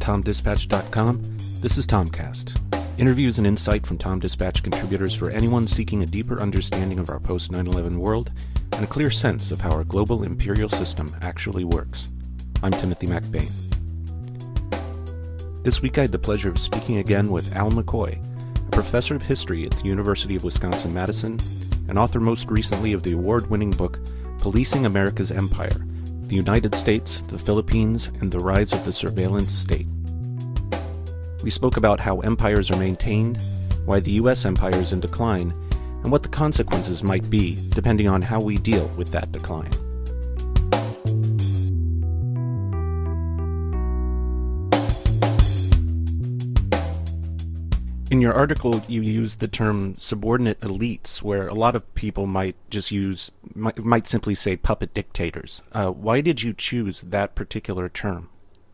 TomDispatch.com, this is Tomcast. Interviews and insight from Tom Dispatch contributors for anyone seeking a deeper understanding of our post-9/11 world and a clear sense of how our global imperial system actually works. I'm Timothy McBain. This week I had the pleasure of speaking again with Al McCoy, a professor of history at the University of Wisconsin-Madison and author most recently of the award-winning book Policing America's Empire, the United States, the Philippines, and the Rise of the Surveillance State. We spoke about how empires are maintained, why the U.S. empire is in decline, and what the consequences might be depending on how we deal with that decline. In your article, you used the term subordinate elites, where a lot of people might simply say puppet dictators. Why did you choose that particular term?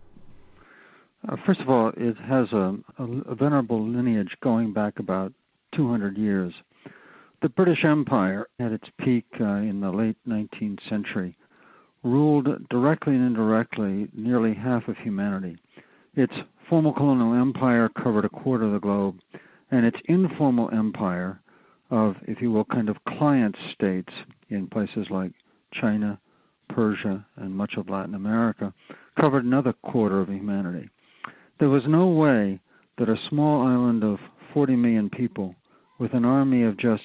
First of all, it has a venerable lineage going back about 200 years. The British Empire, at its peak in the late 19th century, ruled directly and indirectly nearly half of humanity. Its formal colonial empire covered a quarter of the globe, and its informal empire of, if you will, kind of client states in places like China, Persia, and much of Latin America covered another quarter of humanity. There was no way that a small island of 40 million people with an army of just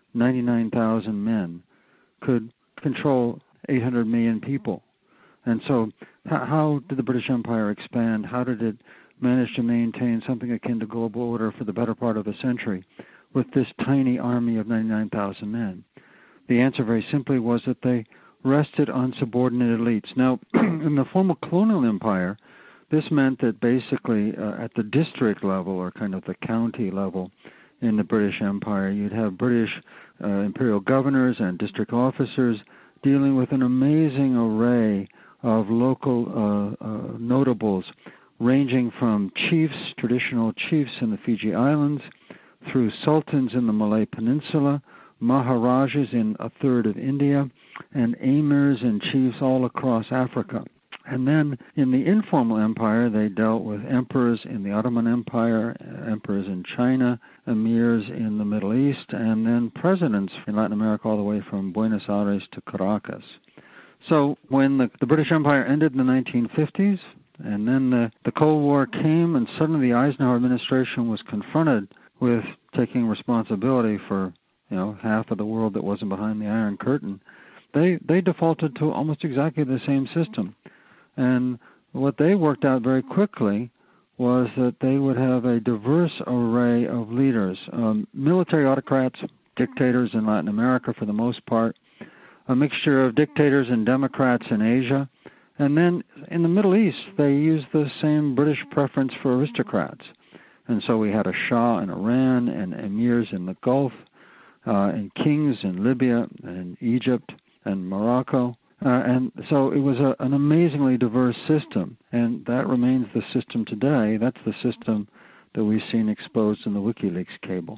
99,000 men could control 800 million people. And so how did the British Empire expand? How did it manage to maintain something akin to global order for the better part of a century with this tiny army of 99,000 men? The answer very simply was that they rested on subordinate elites. Now, in the former colonial empire, this meant that basically at the district level or kind of the county level in the British Empire, you'd have British imperial governors and district officers dealing with an amazing array of local notables, ranging from chiefs, traditional chiefs in the Fiji Islands, through sultans in the Malay Peninsula, maharajas in a third of India, and emirs and chiefs all across Africa. And then in the informal empire, they dealt with emperors in the Ottoman Empire, emperors in China, emirs in the Middle East, and then presidents in Latin America all the way from Buenos Aires to Caracas. So when the British Empire ended in the 1950s, and then the Cold War came, and suddenly the Eisenhower administration was confronted with taking responsibility for, half of the world that wasn't behind the Iron Curtain, they defaulted to almost exactly the same system. And what they worked out very quickly was that they would have a diverse array of leaders, military autocrats, dictators in Latin America for the most part, a mixture of dictators and democrats in Asia, and then in the Middle East they used the same British preference for aristocrats. And so we had a Shah in Iran and emirs in the Gulf, and kings in Libya and Egypt and Morocco. And so it was an amazingly diverse system, and that remains the system today. That's the system that we've seen exposed in the WikiLeaks cable.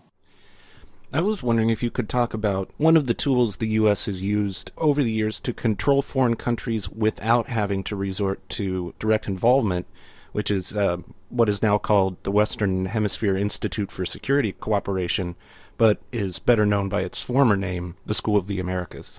I was wondering if you could talk about one of the tools the U.S. has used over the years to control foreign countries without having to resort to direct involvement, which is what is now called the Western Hemisphere Institute for Security Cooperation, but is better known by its former name, the School of the Americas.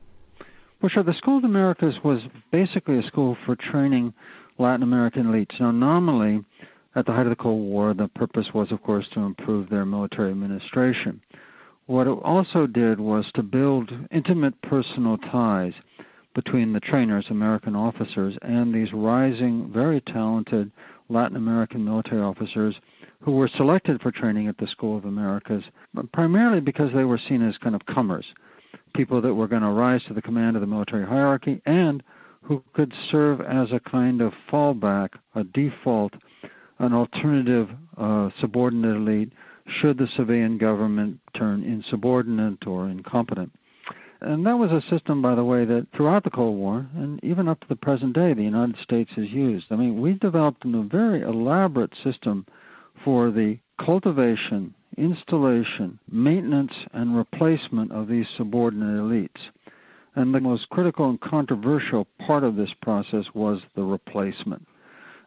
Well, sure. The School of the Americas was basically a school for training Latin American elites. Now, nominally, at the height of the Cold War, the purpose was, of course, to improve their military administration. What it also did was to build intimate personal ties between the trainers, American officers, and these rising, very talented Latin American military officers who were selected for training at the School of Americas, primarily because they were seen as kind of comers, people that were going to rise to the command of the military hierarchy and who could serve as a kind of fallback, a default, an alternative subordinate elite should the civilian government turn insubordinate or incompetent. And that was a system, by the way, that throughout the Cold War and even up to the present day, the United States has used. I mean, we developed a very elaborate system for the cultivation, installation, maintenance, and replacement of these subordinate elites. And the most critical and controversial part of this process was the replacement.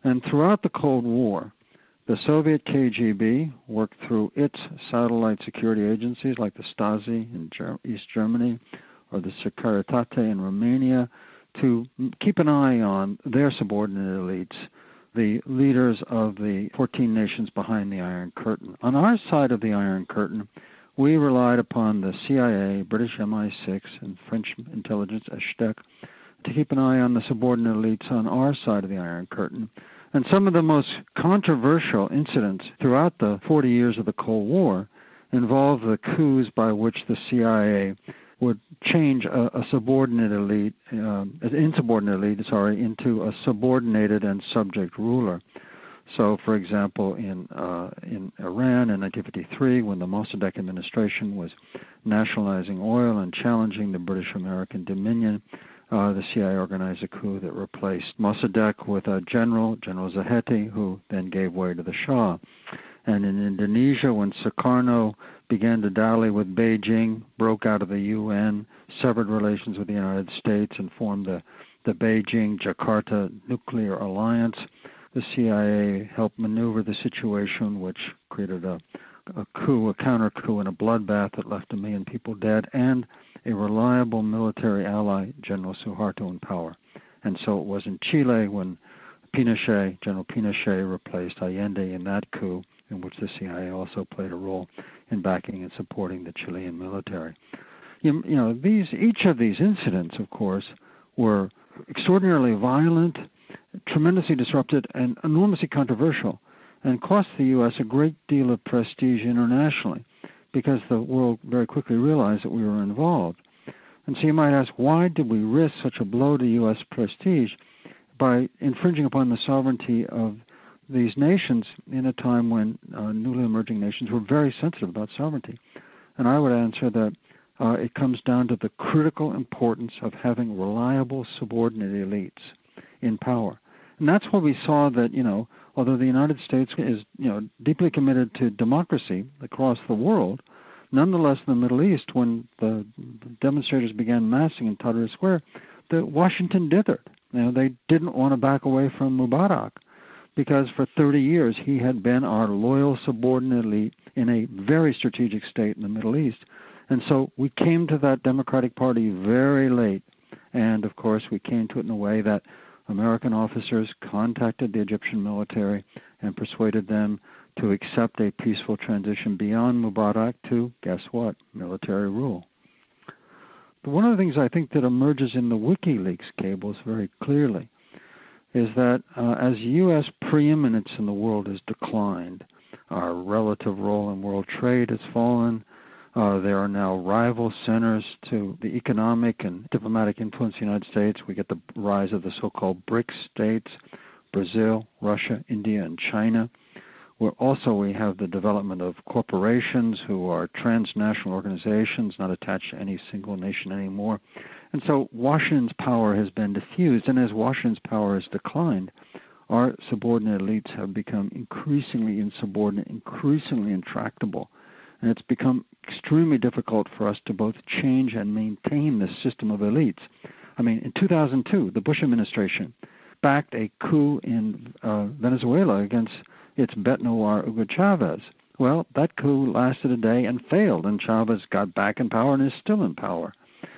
And throughout the Cold War, the Soviet KGB worked through its satellite security agencies like the Stasi in East Germany or the Securitate in Romania to keep an eye on their subordinate elites, the leaders of the 14 nations behind the Iron Curtain. On our side of the Iron Curtain, we relied upon the CIA, British MI6, and French intelligence, SHTEC, to keep an eye on the subordinate elites on our side of the Iron Curtain. And some of the most controversial incidents throughout the 40 years of the Cold War involved the coups by which the CIA would change a subordinate elite, insubordinate elite, into a subordinated and subject ruler. So, for example, in Iran in 1953, when the Mossadegh administration was nationalizing oil and challenging the British-American dominion, the CIA organized a coup that replaced Mossadegh with a General Zahedi, who then gave way to the Shah. And in Indonesia, when Sukarno began to dally with Beijing, broke out of the UN, severed relations with the United States, and formed the Beijing-Jakarta Nuclear Alliance, the CIA helped maneuver the situation, which created a coup, a counter-coup, and a bloodbath that left 1 million people dead, and a reliable military ally, General Suharto, in power. And so it was in Chile when General Pinochet replaced Allende in that coup, in which the CIA also played a role in backing and supporting the Chilean military. Each of these incidents, of course, were extraordinarily violent, tremendously disruptive, and enormously controversial, and cost the U.S. a great deal of prestige internationally, because the world very quickly realized that we were involved. And so you might ask, why did we risk such a blow to U.S. prestige by infringing upon the sovereignty of these nations in a time when newly emerging nations were very sensitive about sovereignty? And I would answer that it comes down to the critical importance of having reliable subordinate elites in power. And that's why we saw that, although the United States is, deeply committed to democracy across the world, nonetheless in the Middle East, when the demonstrators began massing in Tahrir Square, Washington dithered. They didn't want to back away from Mubarak, because for 30 years he had been our loyal subordinate elite in a very strategic state in the Middle East. And so we came to that Democratic Party very late. And, of course, we came to it in a way that American officers contacted the Egyptian military and persuaded them to accept a peaceful transition beyond Mubarak to, guess what, military rule. But one of the things I think that emerges in the WikiLeaks cables very clearly is that as U.S. preeminence in the world has declined, our relative role in world trade has fallen. There are now rival centers to the economic and diplomatic influence of the United States. We get the rise of the so-called BRICS states, Brazil, Russia, India, and China. Where also we have the development of corporations who are transnational organizations, not attached to any single nation anymore. And so Washington's power has been diffused, and as Washington's power has declined, our subordinate elites have become increasingly insubordinate, increasingly intractable. And it's become extremely difficult for us to both change and maintain this system of elites. I mean, in 2002, the Bush administration backed a coup in Venezuela against its bête noire Hugo Chavez. Well, that coup lasted a day and failed, and Chavez got back in power and is still in power.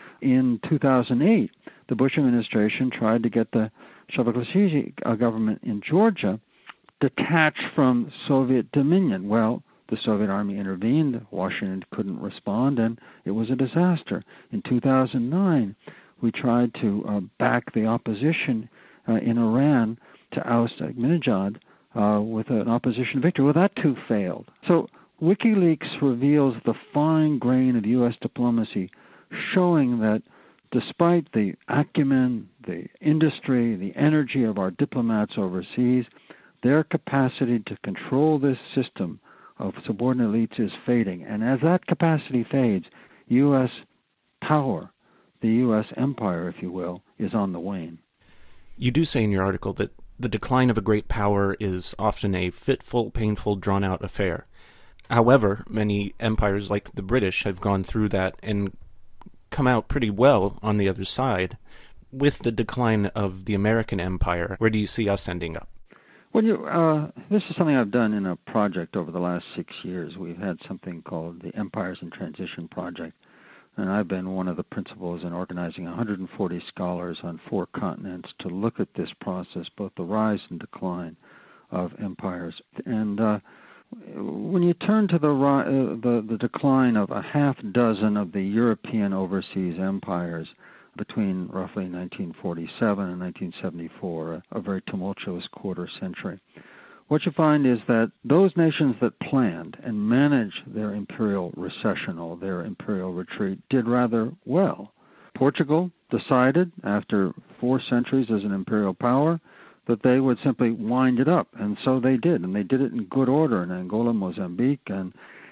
In 2008, the Bush administration tried to get the Shavkat government in Georgia detached from Soviet dominion. Well, the Soviet army intervened, Washington couldn't respond, and it was a disaster. In 2009, we tried to back the opposition in Iran to oust Ahmadinejad with an opposition victory. Well, that too failed. So WikiLeaks reveals the fine grain of U.S. diplomacy, showing that despite the acumen, the industry, the energy of our diplomats overseas, their capacity to control this system of subordinate elites is fading. And as that capacity fades, U.S. power, the U.S. empire, if you will, is on the wane. You do say in your article that the decline of a great power is often a fitful, painful, drawn-out affair. However, many empires like the British have gone through that and come out pretty well on the other side. With the decline of the American empire, where do you see us ending up? This is something I've done in a project over the last 6 years. We've had something called the Empires in Transition Project, and I've been one of the principals in organizing 140 scholars on 4 continents to look at this process, both the rise and decline of empires. And when you turn to the decline of a half dozen of the European overseas empires between roughly 1947 and 1974, a very tumultuous quarter century, what you find is that those nations that planned and managed their imperial recession or their imperial retreat did rather well. Portugal decided, after 4 centuries as an imperial power, that they would simply wind it up, and so they did, and they did it in good order in Angola, Mozambique, and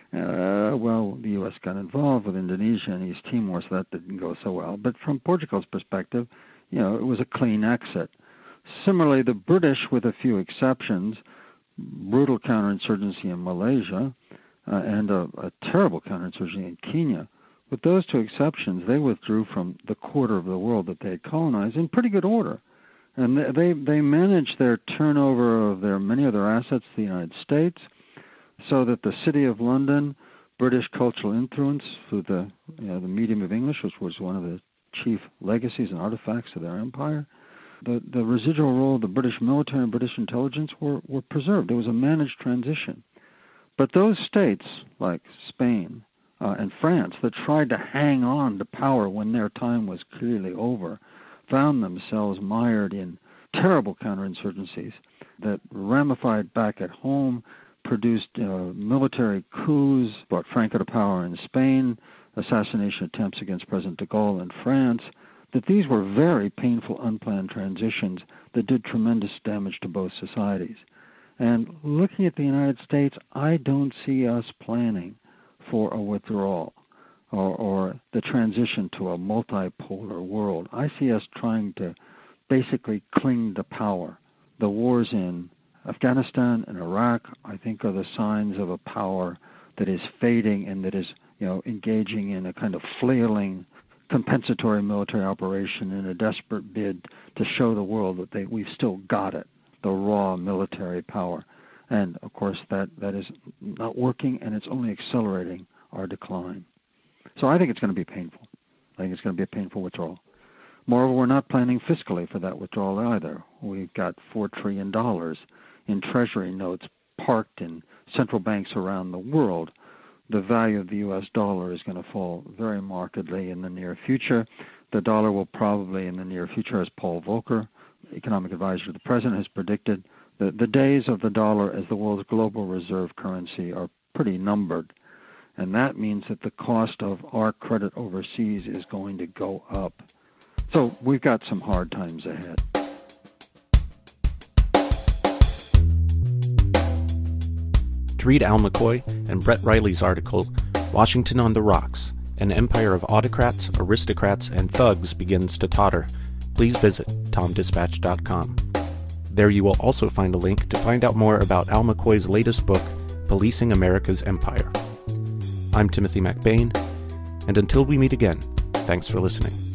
the U.S. got involved with Indonesia and East Timor, so that didn't go so well. But from Portugal's perspective, it was a clean exit. Similarly, the British, with a few exceptions, brutal counterinsurgency in Malaysia and a terrible counterinsurgency in Kenya, with those 2 exceptions, they withdrew from the quarter of the world that they had colonized in pretty good order. And they managed their turnover of many of their assets to the United States, so that the City of London, British cultural influence through the medium of English, which was one of the chief legacies and artifacts of their empire, the residual role of the British military and British intelligence were preserved. It was a managed transition. But those states, like Spain and France, that tried to hang on to power when their time was clearly over, found themselves mired in terrible counterinsurgencies that ramified back at home, produced military coups, brought Franco to power in Spain, assassination attempts against President de Gaulle in France, that these were very painful, unplanned transitions that did tremendous damage to both societies. And looking at the United States, I don't see us planning for a withdrawal or the transition to a multipolar world. I see us trying to basically cling to power. The wars in Afghanistan and Iraq, I think, are the signs of a power that is fading and that is, engaging in a kind of flailing compensatory military operation in a desperate bid to show the world that we've still got it, the raw military power. And, of course, that is not working, and it's only accelerating our decline. So I think it's going to be painful. I think it's going to be a painful withdrawal. Moreover, we're not planning fiscally for that withdrawal either. We've got $4 trillion in Treasury notes parked in central banks around the world. The value of the U.S. dollar is going to fall very markedly in the near future. The dollar will probably, in the near future, as Paul Volcker, economic advisor to the president, has predicted, the days of the dollar as the world's global reserve currency are pretty numbered. And that means that the cost of our credit overseas is going to go up. So we've got some hard times ahead. To read Al McCoy and Brett Riley's article, Washington on the Rocks, An Empire of Autocrats, Aristocrats, and Thugs Begins to Totter, please visit TomDispatch.com. There you will also find a link to find out more about Al McCoy's latest book, Policing America's Empire. I'm Timothy McBain, and until we meet again, thanks for listening.